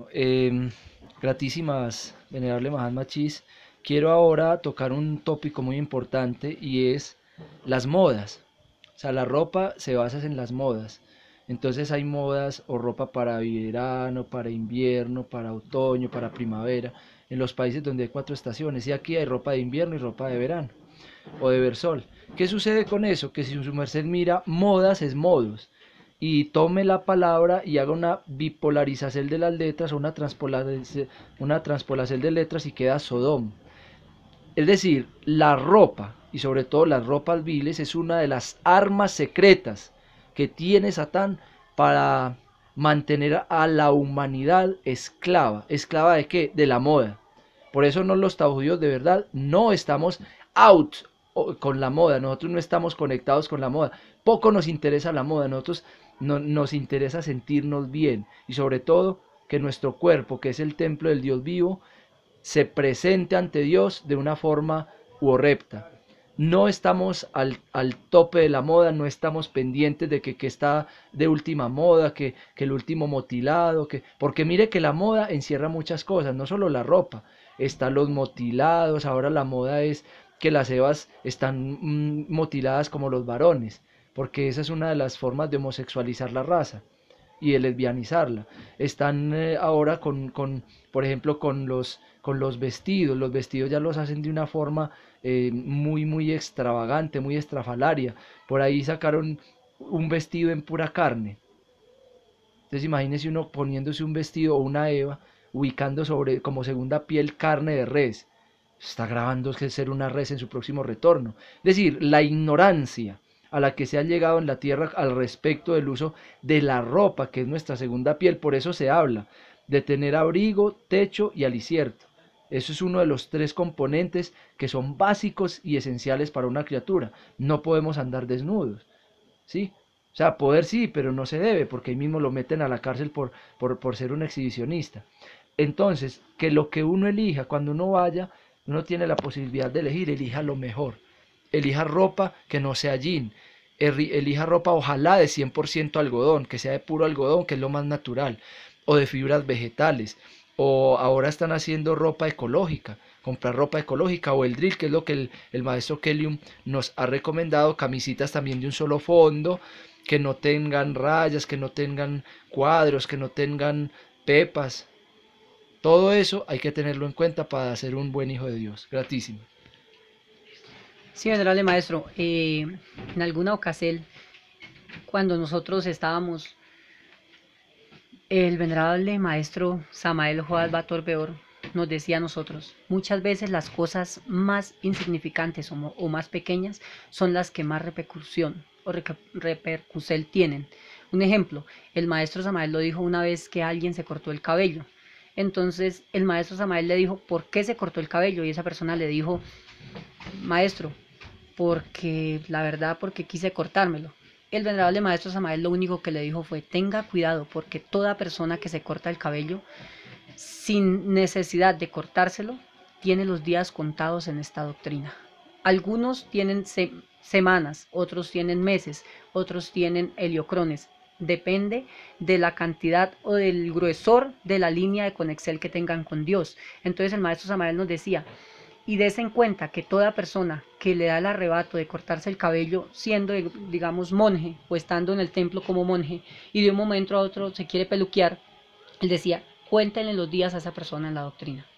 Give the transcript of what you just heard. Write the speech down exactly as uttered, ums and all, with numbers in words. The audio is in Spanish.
Bueno, eh, gratísimas, venerable Mahatma Chis. Quiero ahora tocar un tópico muy importante y es las modas. O sea, la ropa se basa en las modas. Entonces hay modas o ropa para verano, para invierno, para otoño, para primavera, en los países donde hay cuatro estaciones. Y aquí hay ropa de invierno y ropa de verano o de ver sol. ¿Qué sucede con eso? Que si su merced mira, modas es modos. Y tome la palabra y haga una bipolarización de las letras o una transpolación, una transpolación de letras y queda Sodom. Es decir, la ropa, y sobre todo las ropas viles, es una de las armas secretas que tiene Satán para mantener a la humanidad esclava. ¿Esclava de qué? De la moda. Por eso no los judíos de verdad no estamos out con la moda, nosotros no estamos conectados con la moda, poco nos interesa la moda, nosotros no, nos interesa sentirnos bien y sobre todo que nuestro cuerpo, que es el templo del Dios vivo, se presente ante Dios de una forma correcta. No estamos al, al tope de la moda, no estamos pendientes de que, que está de última moda, que, que el último motilado, que, porque mire que la moda encierra muchas cosas, no solo la ropa, están los motilados, ahora la moda es que las evas están mm, motiladas como los varones, porque esa es una de las formas de homosexualizar la raza y de lesbianizarla. Están eh, ahora con, con, por ejemplo, con los, con los vestidos. Los vestidos ya los hacen de una forma eh, muy, muy extravagante, muy estrafalaria. Por ahí sacaron un vestido en pura carne. Entonces imagínese uno poniéndose un vestido o una eva, ubicando sobre como segunda piel carne de res. Está grabando que ser una res en su próximo retorno. Es decir, la ignorancia a la que se ha llegado en la tierra al respecto del uso de la ropa, que es nuestra segunda piel. Por eso se habla de tener abrigo, techo y alicierto. Eso es uno de los tres componentes que son básicos y esenciales para una criatura. No podemos andar desnudos, ¿sí? O sea, poder sí, pero no se debe, porque ahí mismo lo meten a la cárcel por, por, por ser un exhibicionista. Entonces, que lo que uno elija cuando uno vaya, uno tiene la posibilidad de elegir, elija lo mejor. Elija ropa que no sea jean. Elija ropa ojalá de cien por ciento algodón, que sea de puro algodón, que es lo más natural. O de fibras vegetales. O ahora están haciendo ropa ecológica. Comprar ropa ecológica o el drill, que es lo que el, el maestro Kellyum nos ha recomendado. Camisitas también de un solo fondo, que no tengan rayas, que no tengan cuadros, que no tengan pepas. Todo eso hay que tenerlo en cuenta para ser un buen hijo de Dios. Gratísimo. Sí, venerable maestro, eh, en alguna ocasión, cuando nosotros estábamos, el venerable maestro Samael Joás Batorbeor nos decía a nosotros, muchas veces las cosas más insignificantes o, o más pequeñas son las que más repercusión o repercusel tienen. Un ejemplo, el maestro Samael lo dijo una vez que alguien se cortó el cabello. Entonces el maestro Samael le dijo, ¿por qué se cortó el cabello? Y esa persona le dijo, maestro, porque la verdad, porque quise cortármelo. El venerable maestro Samael lo único que le dijo fue, tenga cuidado, porque toda persona que se corta el cabello sin necesidad de cortárselo, tiene los días contados en esta doctrina. Algunos tienen se semanas, otros tienen meses, otros tienen heliocrones. Depende de la cantidad o del gruesor de la línea de conexión que tengan con Dios. Entonces el maestro Samael nos decía, y des en cuenta que toda persona que le da el arrebato de cortarse el cabello siendo, digamos, monje o estando en el templo como monje y de un momento a otro se quiere peluquear, él decía, cuéntenle los días a esa persona en la doctrina.